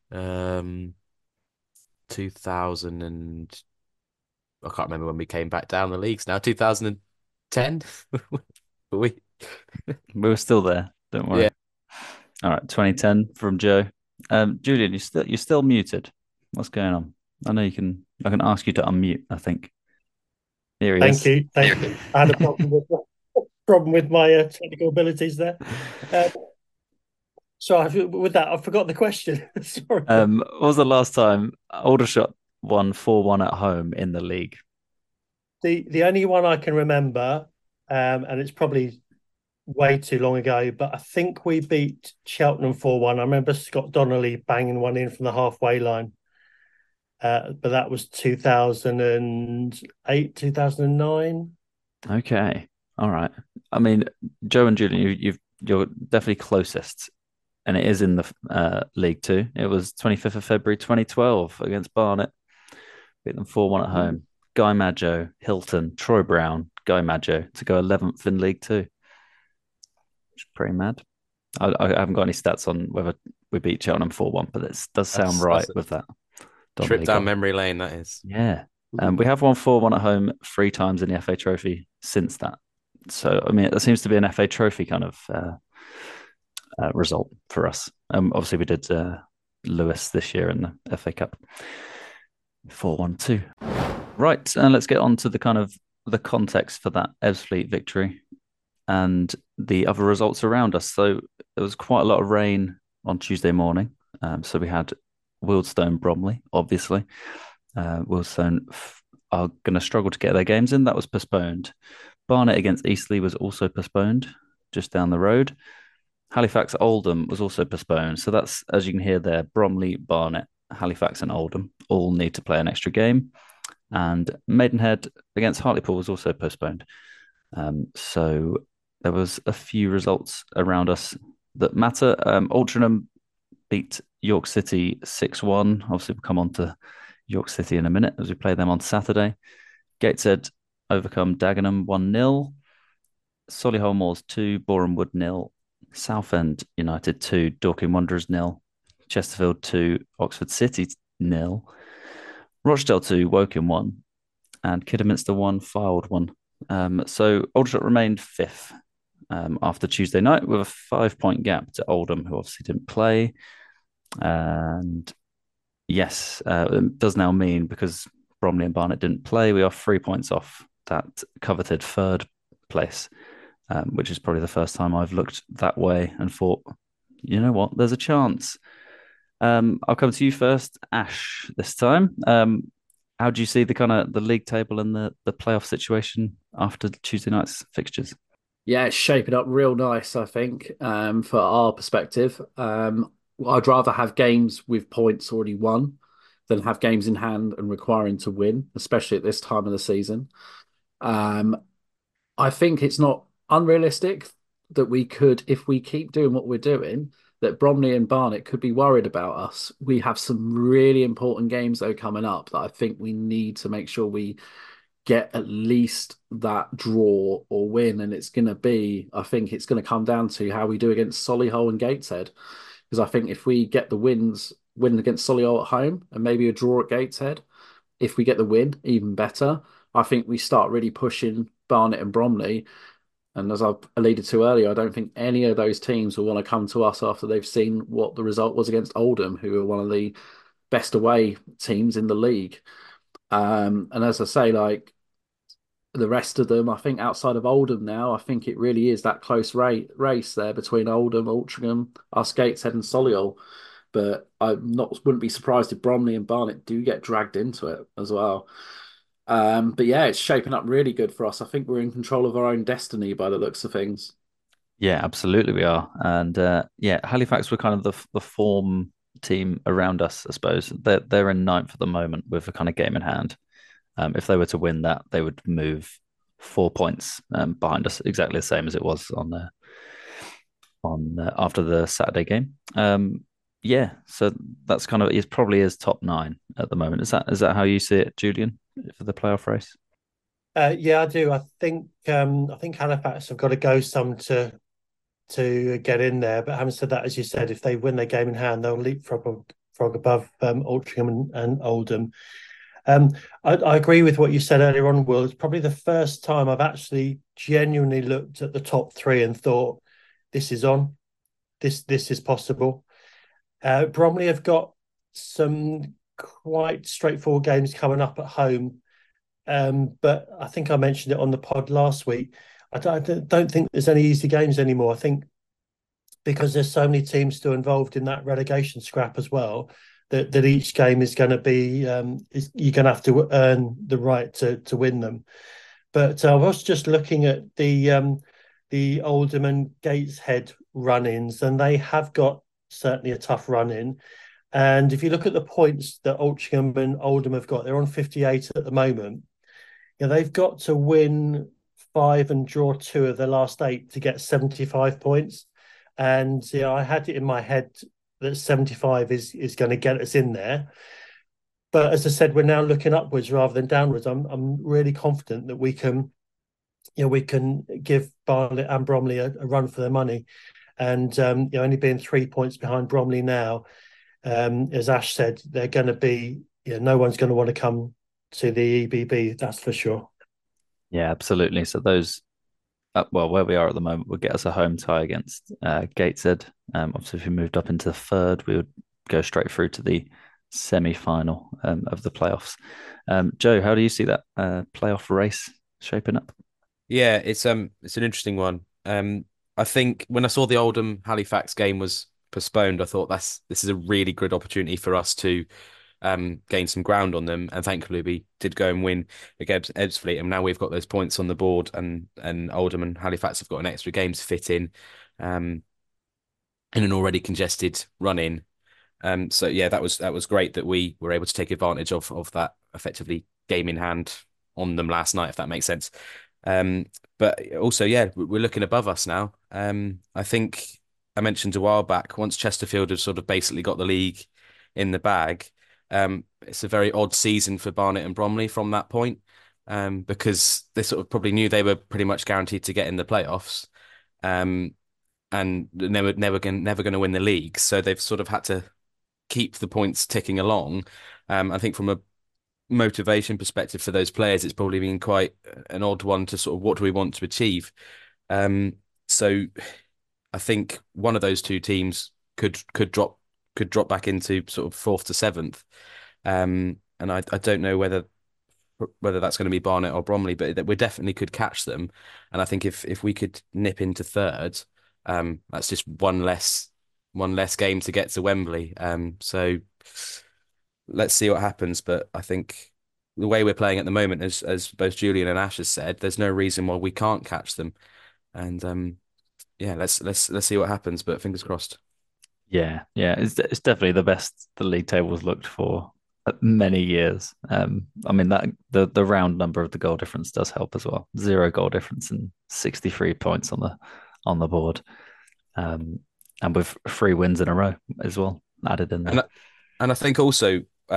2000 and I can't remember when we came back down the leagues now. 2010. we were still there. Don't worry. Yeah. All right, 2010 from Joe. Julian, you're still muted. What's going on? I know I can ask you to unmute, I think. Here he is. Thank you. I had a problem with my technical abilities there. So with that, I forgot the question. Sorry. What was the last time Aldershot won 4-1 at home in the league? The only one I can remember, and it's probably way too long ago, but I think we beat Cheltenham 4-1. I remember Scott Donnelly banging one in from the halfway line. But that was 2008, 2009. Okay. All right. I mean, Joe and Julian, you're definitely closest. And it is in the League Two. It was 25th of February 2012 against Barnet. Beat them 4-1 at home. Guy Maggio, Hilton, Troy Brown, Guy Maggio to go 11th in League Two. Which is pretty mad. I haven't got any stats on whether we beat Cheltenham 4-1, but it does sound That's right a with that trip Donnelly down goal. memory lane, that is. Yeah. We have won 4-1 at home 3 times in the FA Trophy since that. So, I mean, it seems to be an FA Trophy kind of result for us. Obviously, we did Lewis this year in the FA Cup. 4-1 too. Right, and let's get on to the kind of the context for that Ebbsfleet victory and the other results around us. So there was quite a lot of rain on Tuesday morning. So we had Wealdstone Bromley, obviously. Wealdstone are going to struggle to get their games in. That was postponed. Barnet against Eastleigh was also postponed, just down the road. Halifax Oldham was also postponed. So that's, as you can hear there, Bromley, Barnet, Halifax and Oldham all need to play an extra game. And Maidenhead against Hartlepool was also postponed. So there was a few results around us that matter. Altrincham beat York City 6-1. Obviously, we'll come on to York City in a minute as we play them on Saturday. Gateshead overcome Dagenham 1-0. Solihull Moors 2, Boreham Wood 0. Southend United 2, Dorking Wanderers 0. Chesterfield 2, Oxford City 0. Rochdale 2, Woking 1. And Kidderminster 1, Fylde 1. So Aldershot remained 5th after Tuesday night with a 5-point gap to Oldham, who obviously didn't play. And yes, it does now mean, because Bromley and Barnet didn't play, we are 3 points off that coveted 3rd place, which is probably the first time I've looked that way and thought, you know what, there's a chance. I'll come to you first, Ash, this time. How do you see the kind of the league table and the playoff situation after Tuesday night's fixtures? Yeah, it's shaping up real nice, I think, for our perspective. I'd rather have games with points already won than have games in hand and requiring to win, especially at this time of the season. I think it's not unrealistic that we could, if we keep doing what we're doing, that Bromley and Barnet could be worried about us. We have some really important games, though, coming up that I think we need to make sure we get at least that draw or win. And it's going to be, I think it's going to come down to how we do against Solihull and Gateshead. Because I think if we get the win against Solihull at home and maybe a draw at Gateshead, if we get the win, even better. I think we start really pushing Barnet and Bromley. And as I've alluded to earlier, I don't think any of those teams will want to come to us after they've seen what the result was against Oldham, who are one of the best away teams in the league. And as I say, like the rest of them, I think outside of Oldham now, I think it really is that close race there between Oldham, Altrincham, us Gateshead and Solihull. But wouldn't be surprised if Bromley and Barnet do get dragged into it as well. But yeah, it's shaping up really good for us. I think we're in control of our own destiny by the looks of things. Yeah, absolutely we are. And yeah, Halifax were kind of the form team around us, I suppose. They're in 9th at the moment with a kind of game in hand. If they were to win that, they would move 4 points behind us, exactly the same as it was on after the Saturday game. Yeah, so that's kind of, it probably is top 9 at the moment. Is that how you see it, Julian, for the playoff race? Yeah, I do. I think Halifax have got to go some to get in there. But having said that, as you said, if they win their game in hand, they'll leapfrog above Altrincham and Oldham. I agree with what you said earlier on, Will. It's probably the first time I've actually genuinely looked at the top 3 and thought, this is on. This is possible. Bromley have got some quite straightforward games coming up at home. But I think I mentioned it on the pod last week. I don't think there's any easy games anymore. I think because there's so many teams still involved in that relegation scrap as well, that each game is going to be, you're going to have to earn the right to win them. But I was just looking at the Oldham and Gateshead run-ins, and they have got certainly a tough run-in. And if you look at the points that Altrincham and Oldham have got, they're on 58 at the moment. You know, they've got to win 5 and draw 2 of their last 8 to get 75 points. And I had it in my head that 75 is going to get us in there. But as I said, we're now looking upwards rather than downwards. I'm really confident that we can give Barnet and Bromley a run for their money. and only being 3 points behind Bromley now. As Ash said, they're going to be. No one's going to want to come to the EBB. That's for sure. Yeah, absolutely. So those, where we are at the moment, would get us a home tie against Gateshead. Obviously, if we moved up into third, we would go straight through to the semi-final of the playoffs. Joe, how do you see that playoff race shaping up? Yeah, it's an interesting one. I think when I saw the Oldham Halifax game was postponed, I thought this is a really good opportunity for us to gain some ground on them, and thankfully we did go and win against Ebbsfleet, and now we've got those points on the board, and Oldham and Halifax have got an extra game to fit in an already congested run in. So yeah, that was great that we were able to take advantage of that effectively game in hand on them last night, if that makes sense. But also, yeah, we're looking above us now. I think I mentioned a while back, once Chesterfield have sort of basically got the league in the bag, it's a very odd season for Barnet and Bromley from that point, because they sort of probably knew they were pretty much guaranteed to get in the playoffs, and they were never going to win the league. So they've sort of had to keep the points ticking along. I think from a motivation perspective for those players, it's probably been quite an odd one to sort of what do we want to achieve. So I think one of those two teams could drop back into sort of fourth to seventh. And I don't know whether that's going to be Barnet or Bromley, but we definitely could catch them. And I think if we could nip into third, that's just one less game to get to Wembley. So let's see what happens. But I think the way we're playing at the moment, as both Julian and Ash has said, there's no reason why we can't catch them. And yeah, let's see what happens. But fingers crossed. Yeah, it's definitely the best the league table's looked for many years. I mean that the round number of the goal difference does help as well. 0 goal difference and 63 points on the board, and with 3 wins in a row as well added in there. And I think also,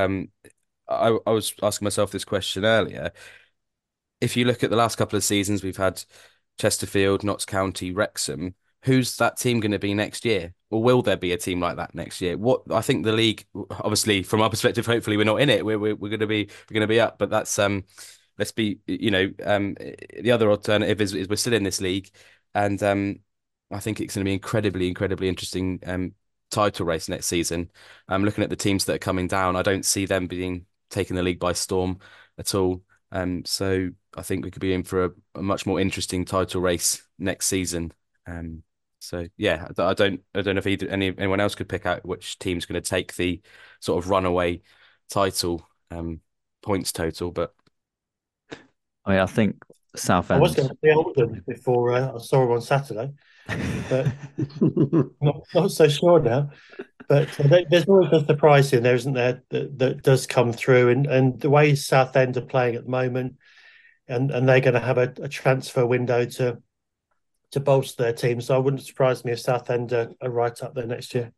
I was asking myself this question earlier. If you look at the last couple of seasons, we've had Chesterfield, Notts County, Wrexham. Who's that team going to be next year? Or will there be a team like that next year? What I think the league, obviously, from our perspective, hopefully we're not in it. We're going to be up, but that's let's be, the other alternative is we're still in this league, and I think it's going to be incredibly interesting title race next season. Looking at the teams that are coming down, I don't see them being taking the league by storm at all. So I think we could be in for a much more interesting title race next season. So yeah, I don't know if anyone else could pick out which team's going to take the sort of runaway title points total, but I mean, I think Southend. I was going to say Oldham before I saw him on Saturday, but not so sure now. But there's always a surprise in there, isn't there, that does come through, and the way Southend are playing at the moment, and they're going to have a transfer window to bolster their team. So I wouldn't surprise me if Southend are right up there next year.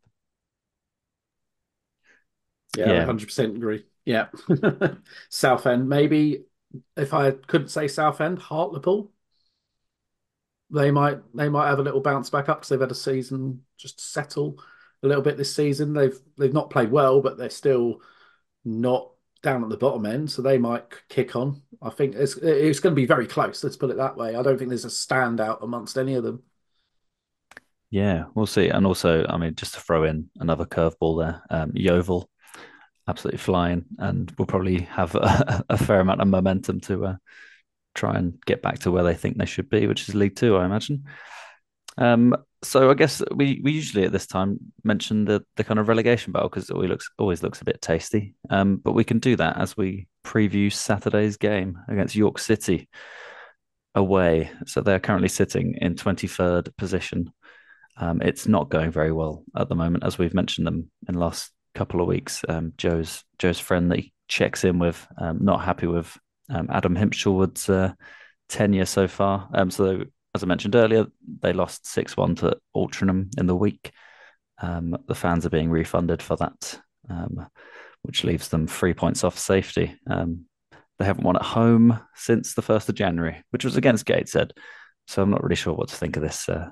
Yeah, 100% agree. Yeah. Southend, maybe if I couldn't say Southend, Hartlepool. They might have a little bounce back up because they've had a season just settle a little bit this season. They've not played well, but they're still not down at the bottom end, so they might kick on. I think it's going to be very close. Let's put it that way. I don't think there's a standout amongst any of them. Yeah, we'll see. And also, I mean, just to throw in another curveball there, Yeovil, absolutely flying, and will probably have a fair amount of momentum to try and get back to where they think they should be, which is League Two, I imagine. So I guess we usually at this time mention the kind of relegation battle because it always looks a bit tasty. But we can do that as we preview Saturday's game against York City away. So they're currently sitting in 23rd position. It's not going very well at the moment, as we've mentioned them in the last couple of weeks. Joe's friend that he checks in with, not happy with Adam Himpshelwood's tenure so far. So as I mentioned earlier, they lost 6-1 to Altrincham in the week. The fans are being refunded for that, which leaves them 3 points off safety. They haven't won at home since the 1st of January, which was against Gateshead. So I'm not really sure what to think of this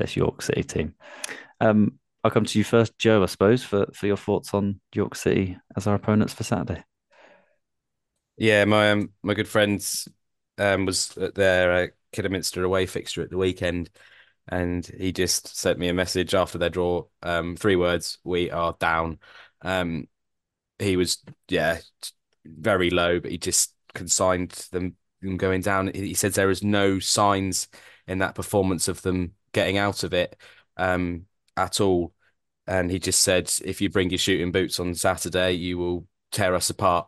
this York City team. I'll come to you first, Joe, I suppose, for your thoughts on York City as our opponents for Saturday. Yeah, my good friends was at their Kidderminster away fixture at the weekend, and he just sent me a message after their draw. 3 words: "We are down." Um, he was very low, but he just consigned them going down. He said there is no signs in that performance of them getting out of it at all. And he just said, if you bring your shooting boots on Saturday, you will tear us apart.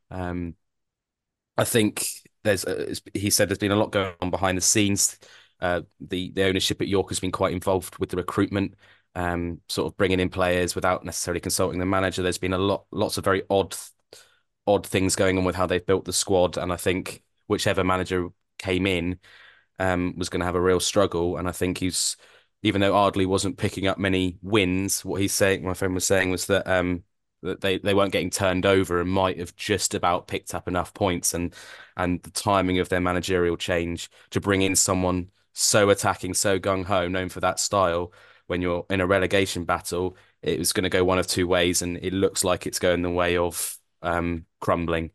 I think he said there's been a lot going on behind the scenes. The ownership at York has been quite involved with the recruitment, sort of bringing in players without necessarily consulting the manager. There's been lots of very odd things going on with how they've built the squad, and I think whichever manager came in was going to have a real struggle. And I think even though Ardley wasn't picking up many wins, what my friend was saying was that that they weren't getting turned over and might have just about picked up enough points, and the timing of their managerial change to bring in someone so attacking, so gung-ho, known for that style, when you're in a relegation battle, it was going to go one of two ways, and it looks like it's going the way of crumbling.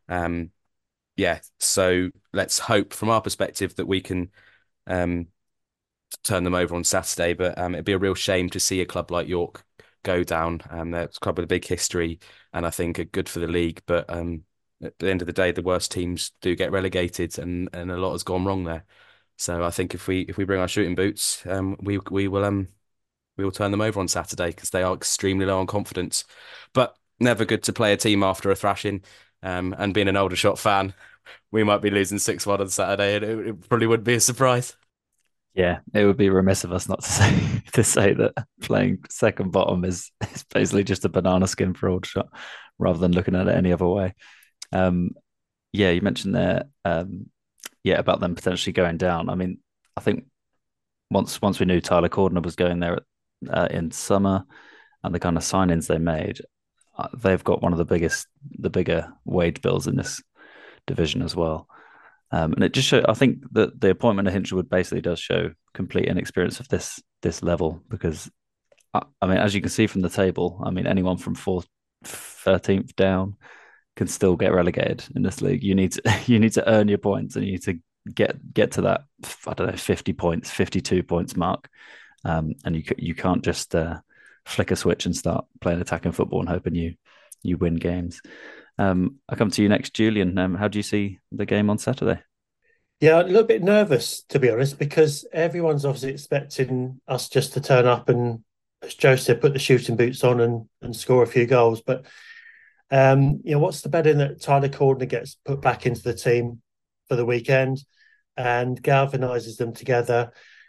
Yeah, so let's hope from our perspective that we can turn them over on Saturday, but it'd be a real shame to see a club like York go down. They're a club with a big history, and I think are good for the league. But at the end of the day, the worst teams do get relegated, and a lot has gone wrong there. So I think if we bring our shooting boots, we will turn them over on Saturday, because they are extremely low on confidence. But never good to play a team after a thrashing. And being an Aldershot fan, we might be losing 6-1 on Saturday, and it probably wouldn't be a surprise. Yeah, it would be remiss of us not to say that playing second bottom is basically just a banana skin for Aldershot, rather than looking at it any other way. Yeah, you mentioned there, about them potentially going down. I mean, I think once we knew Tyler Cordner was going there in summer, and the kind of signings they made, they've got one of the bigger wage bills in this division as well. And it just showed, I think that the appointment of Hinshelwood basically does show complete inexperience of this level, because I mean, as you can see from the table, I mean, anyone from 13th down can still get relegated in this league. You need to earn your points, and you need to get to that, I don't know, 50 points, 52 points mark. And you can't just flick a switch and start playing attacking football and hoping you win games. I come to you next, Julian. How do you see the game on Saturday? Yeah, a little bit nervous, to be honest, because everyone's obviously expecting us just to turn up and, as Joe said, put the shooting boots on and score a few goals. But what's the betting that Tyler Cordner gets put back into the team for the weekend and galvanises them together?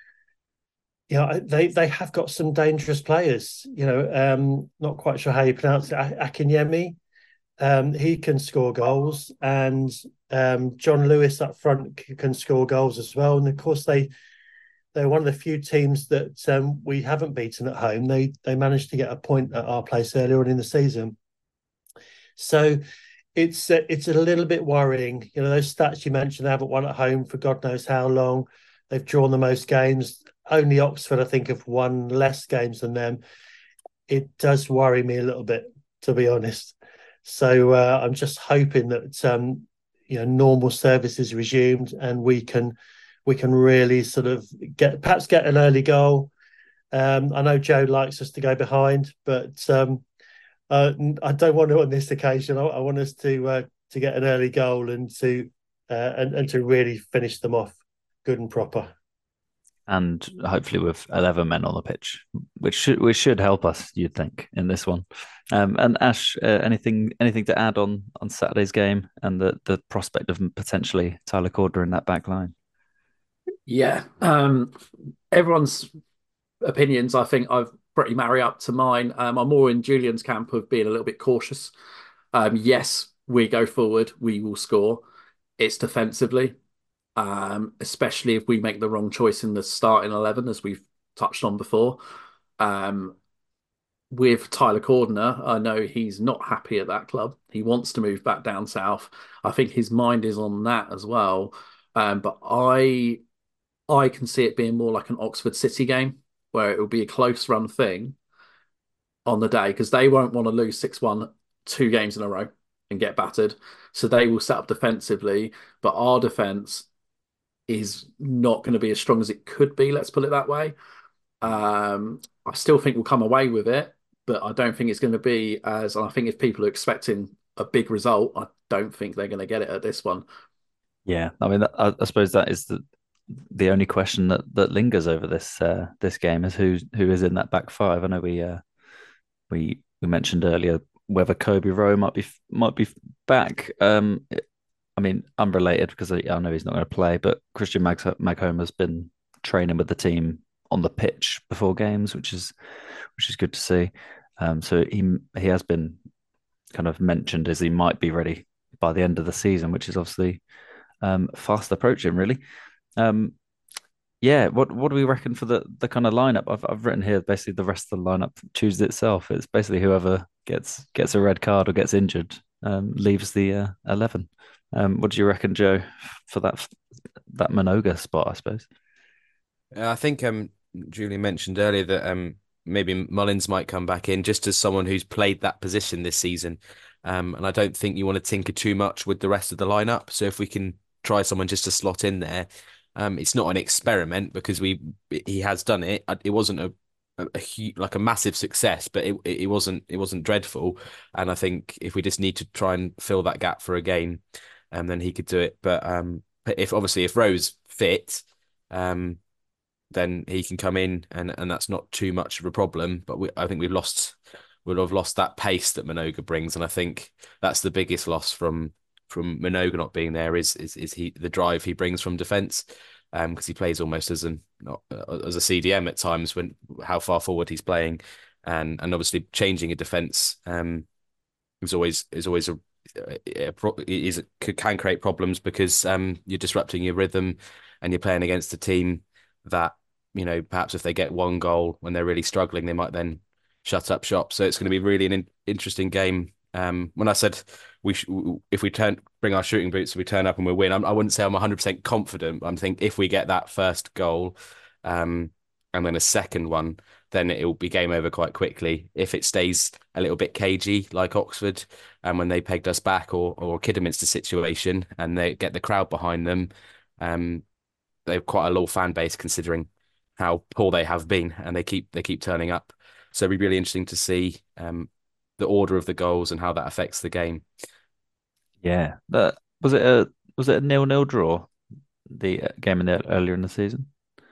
They have got some dangerous players. Not quite sure how you pronounce it. Akinyemi. He can score goals, and John Lewis up front can score goals as well. And of course, they're one of the few teams that we haven't beaten at home. They managed to get a point at our place earlier on in the season, so it's a little bit worrying. Those stats you mentioned, they haven't won at home for God knows how long. They've drawn the most games. Only Oxford, I think, have won less games than them. It does worry me a little bit, to be honest. So I'm just hoping that normal service is resumed, and we can really sort of perhaps get an early goal. I know Joe likes us to go behind, but I don't want to on this occasion. I want us to get an early goal and to really finish them off good and proper. And hopefully with 11 men on the pitch, which should help us, you'd think, in this one. And Ash, anything to add on Saturday's game and the prospect of potentially Tyler Cordner in that back line? Yeah, everyone's opinions, I think, I've pretty marry up to mine. I'm more in Julian's camp of being a little bit cautious. Yes, we go forward, we will score. It's defensively. Especially if we make the wrong choice in the starting 11, as we've touched on before. With Tyler Cordner, I know he's not happy at that club. He wants to move back down south. I think his mind is on that as well. But I can see it being more like an Oxford City game where it will be a close run thing on the day because they won't want to lose 6-1 2 games in a row and get battered. So they will set up defensively, but our defense is not going to be as strong as it could be, let's put it that way. I still think we'll come away with it, but I don't think it's going to be as. I think if people are expecting a big result, I don't think they're going to get it at this one. Yeah, I mean, I suppose that is the only question that lingers over this game is who is in that back five. I know we mentioned earlier whether Kobe Rowe might be back. I mean, unrelated because I know he's not going to play, but Christian Maghoma has been training with the team on the pitch before games, which is good to see. So he has been kind of mentioned as he might be ready by the end of the season, which is obviously fast approaching, really. Yeah, what do we reckon for the kind of lineup? I've written here basically the rest of the lineup chooses itself. It's basically whoever gets a red card or gets injured leaves the 11. What do you reckon, Joe, for that Minoga spot, I suppose? I think Julian mentioned earlier that maybe Mullins might come back in just as someone who's played that position this season. And I don't think you want to tinker too much with the rest of the lineup. So if we can try someone just to slot in there, it's not an experiment because he has done it. It wasn't a massive success, but it wasn't dreadful. And I think if we just need to try and fill that gap for a game, then he could do it. But if Rowe's fit, then he can come in and that's not too much of a problem. But I think we'll have lost that pace that Minoga brings, and I think that's the biggest loss from Minoga not being there is the drive he brings from defence, because he plays almost as a CDM at times when how far forward he's playing, and obviously changing a defence is always can create problems because you're disrupting your rhythm and you're playing against a team that, perhaps if they get one goal when they're really struggling, they might then shut up shop. So it's going to be really an interesting game. When I said if we bring our shooting boots, we turn up and we win, I wouldn't say I'm 100% confident. I'm thinking if we get that first goal and then a second one, then it will be game over quite quickly. If it stays a little bit cagey like Oxford and when they pegged us back or Kidderminster situation and they get the crowd behind them, they've quite a low fan base considering how poor they have been, and they keep turning up. So it'll be really interesting to see the order of the goals and how that affects the game. Yeah, was it a 0-0 draw, the game earlier in the season?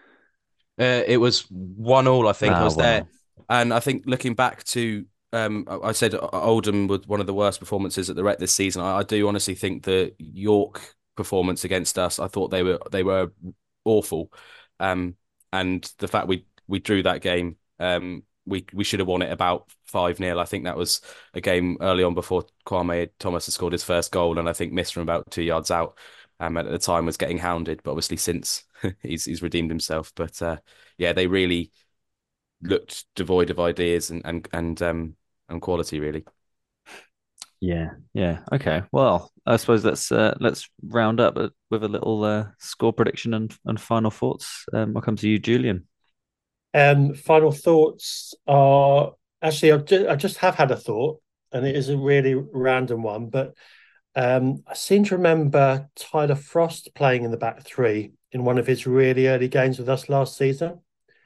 It was 1-1, I think. I was there, wow. And I think looking back to I said Oldham was one of the worst performances at the Rec this season. I do honestly think the York performance against us, I thought they were awful, and the fact we drew that game, we should have won it about 5-0. I think that was a game early on before Kwame Thomas had scored his first goal, and I think missed from about 2 yards out. At the time was getting hounded, but obviously since he's redeemed himself. But yeah, they really looked devoid of ideas and quality, really. Yeah. Okay. Well, I suppose let's round up with a little score prediction and final thoughts. I'll come to you, Julian. Final thoughts are actually I just have had a thought, and it is a really random one, but I seem to remember Tyler Frost playing in the back three in one of his really early games with us last season.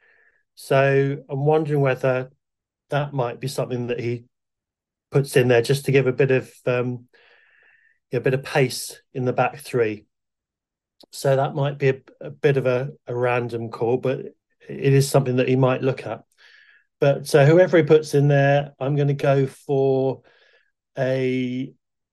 So I'm wondering whether that might be something that he puts in there just to give a bit of pace in the back three. So that might be a bit of a random call, but it is something that he might look at. But so whoever he puts in there, I'm going to go for a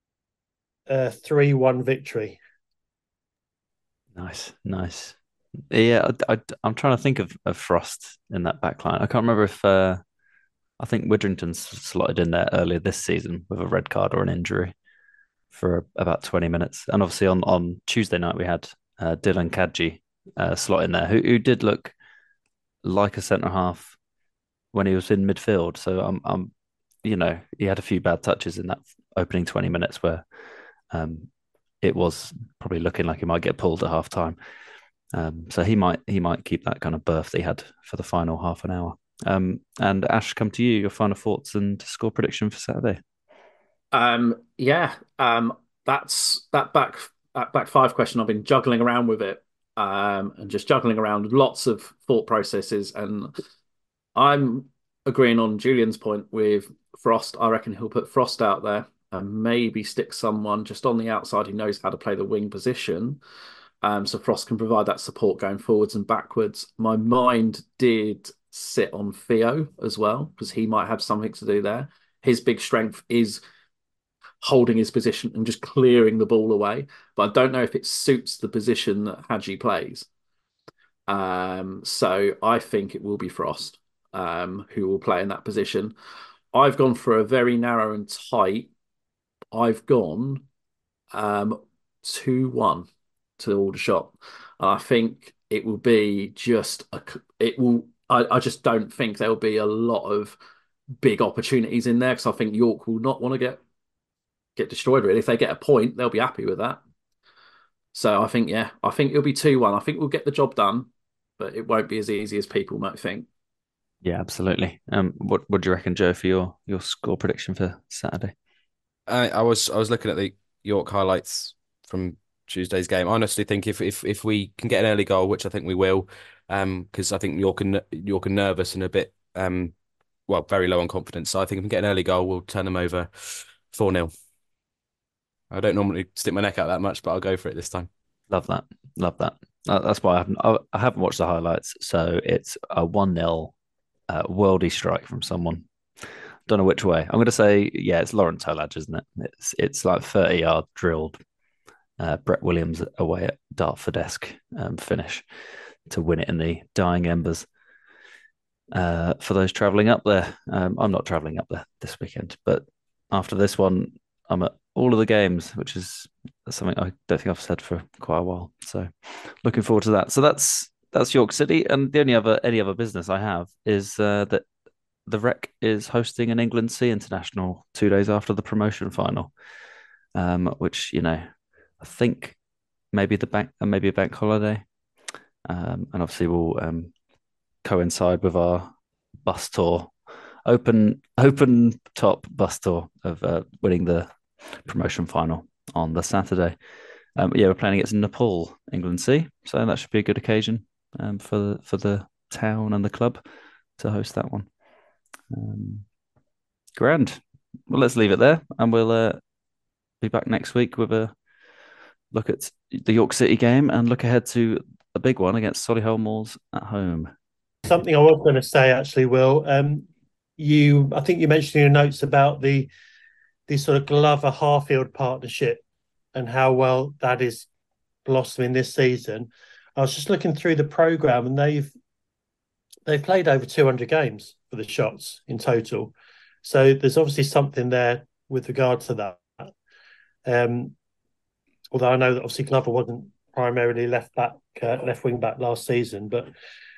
3-1 victory. Nice. Yeah, I'm trying to think of Frost in that back line. I can't remember if I think Widrington's slotted in there earlier this season with a red card or an injury for about 20 minutes. And obviously on Tuesday night we had Dylan Kadji slot in there, who did look like a centre half when he was in midfield. So he had a few bad touches in that opening 20 minutes where it was probably looking like he might get pulled at half time. So he might keep that kind of berth that he had for the final half an hour. And Ash, come to you. Your final thoughts and score prediction for Saturday. Yeah. That's that back five question. I've been juggling around with it, and just juggling around lots of thought processes, and I'm agreeing on Julian's point with Frost. I reckon he'll put Frost out there and maybe stick someone just on the outside who knows how to play the wing position. So Frost can provide that support going forwards and backwards. My mind did sit on Theo as well, because he might have something to do there. His big strength is holding his position and just clearing the ball away. But I don't know if it suits the position that Hadji plays. So I think it will be Frost, who will play in that position. I've gone for a very narrow and tight. I've gone 2-1 to Aldershot. I think it will be just it will. I just don't think there'll be a lot of big opportunities in there, because I think York will not want to get destroyed. Really, if they get a point, they'll be happy with that. So I think it'll be 2-1. I think we'll get the job done, but it won't be as easy as people might think. Yeah, absolutely. What do you reckon, Joe, for your score prediction for Saturday? I was looking at the York highlights from Tuesday's game. I honestly think if we can get an early goal, which I think we will, because I think York are nervous and a bit very low on confidence. So I think if we get an early goal, we'll turn them over 4-0. I don't normally stick my neck out that much, but I'll go for it this time. Love that. That's why I haven't watched the highlights. So it's a 1-0 worldy strike from someone. Don't know which way. I'm going to say, yeah, it's Laurent Tolaj, isn't it? It's like 30-yard drilled Brett Williams away at Dartford-esque finish to win it in the dying embers. For those travelling up there, I'm not travelling up there this weekend, but after this one, I'm at all of the games, which is something I don't think I've said for quite a while. So looking forward to that. So that's York City, and the only other business I have is that the Rec is hosting an England Sea International 2 days after the promotion final, which I think maybe maybe a bank holiday, and obviously will coincide with our bus tour, open top bus tour of winning the promotion final on the Saturday. We're playing against Nepal, England Sea, so that should be a good occasion for the town and the club to host that one. Grand. Well, let's leave it there, and we'll be back next week with a look at the York City game and look ahead to a big one against Solihull Moors at home. Something I was going to say, actually, Will. I think you mentioned in your notes about the sort of Glover-Harfield partnership and how well that is blossoming this season. I was just looking through the programme, and they've played over 200 games for the Shots in total. So there's obviously something there with regard to that. Although I know that obviously Glover wasn't primarily left wing back last season, but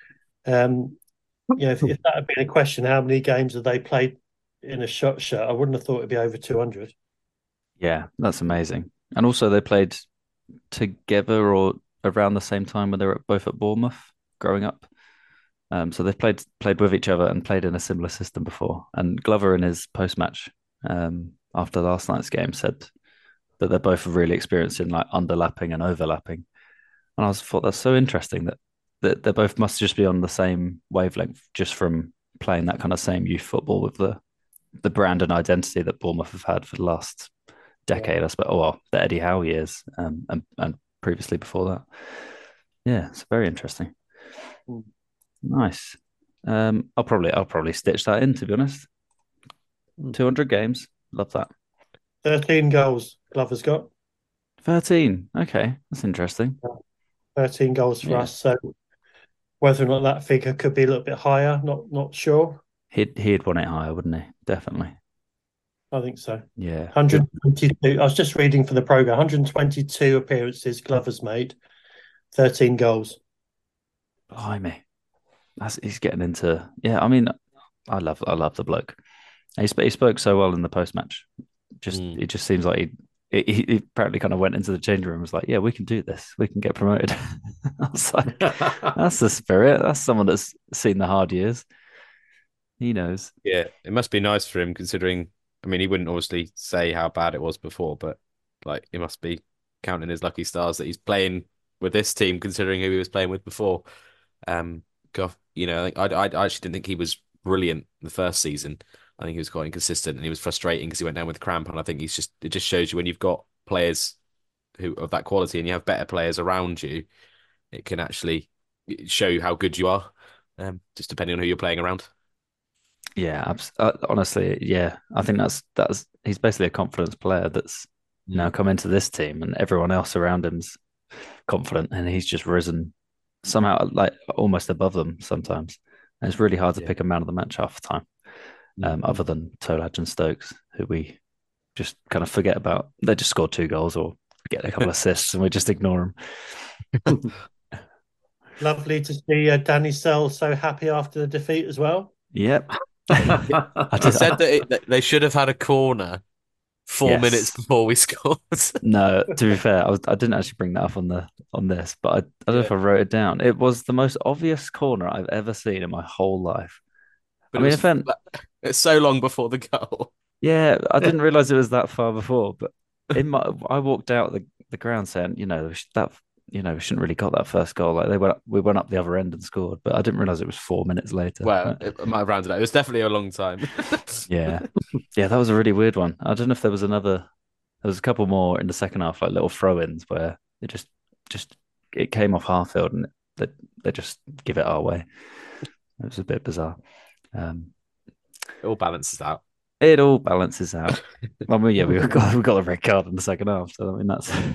if that had been a question, how many games have they played in a Shot shirt? I wouldn't have thought it'd be over 200. Yeah, that's amazing. And also they played together or around the same time when they were both at Bournemouth growing up. So they've played with each other and played in a similar system before. And Glover, in his post-match after last night's game, said that they're both really experienced in like underlapping and overlapping. And I thought that's so interesting that they both must just be on the same wavelength just from playing that kind of same youth football with the brand and identity that Bournemouth have had for the last decade, I suppose. Well, the Eddie Howe years and previously before that. Yeah, it's very interesting. Nice. I'll probably stitch that in, to be honest. 200 games. Love that. 13 goals Glover's got. 13. Okay, that's interesting. 13 goals for us. So whether or not that figure could be a little bit higher, not sure. He'd want it higher, wouldn't he? Definitely. I think so. Yeah. 122. I was just reading for the programme. 122 appearances Glover's made, 13 goals. Blimey. He's getting into. Yeah, I mean, I love the bloke. He spoke so well in the post match. It just seems like he apparently kind of went into the changing room and was like, yeah, we can do this. We can get promoted. I was like, that's the spirit. That's someone that's seen the hard years. He knows. Yeah, it must be nice for him considering, I mean, he wouldn't obviously say how bad it was before, but like he must be counting his lucky stars that he's playing with this team considering who he was playing with before. Goff, I actually didn't think he was brilliant the first season. I think he was quite inconsistent and he was frustrating because he went down with cramp. And I think it just shows you when you've got players who of that quality and you have better players around you, it can actually show you how good you are. Just depending on who you're playing around. Yeah, honestly, yeah. I think that's he's basically a confidence player that's now come into this team, and everyone else around him's confident, and he's just risen somehow, like almost above them sometimes. And it's really hard to pick a man of the match half the time, other than Tolaj and Stokes, who we just kind of forget about. They just scored 2 goals or get a couple of assists, and we just ignore them. Lovely to see Danny Sell so happy after the defeat as well. Yep. I said that they should have had a corner 4 minutes before we scored. No, to be fair, I didn't actually bring that up on this, but I don't know if I wrote it down. It was the most obvious corner I've ever seen in my whole life. But it's so long before the goal. Yeah, I didn't realize it was that far before, but I walked out the ground saying, we shouldn't really got that first goal. Like we went up the other end and scored, but I didn't realize it was 4 minutes later. Well, it might have rounded out. It was definitely a long time. Yeah, that was a really weird one. I don't know if there was a couple more in the second half, like little throw-ins where it just it came off half field and they just give it our way. It was a bit bizarre. It all balances out. It all balances out. I mean, yeah, we got a red card in the second half, so I mean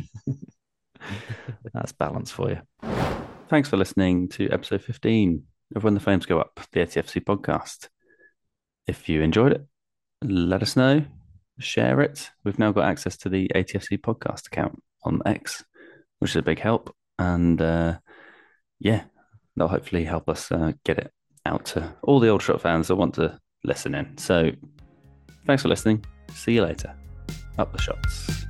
that's balance for you. Thanks for listening to episode 15 of When the Flames Go Up, the ATFC podcast. If you enjoyed it, let us know, share it. We've now got access to the ATFC podcast account on X, which is a big help. And that'll hopefully help us get it out to all the Aldershot fans that want to listen in. So thanks for listening. See you later. Up the shots.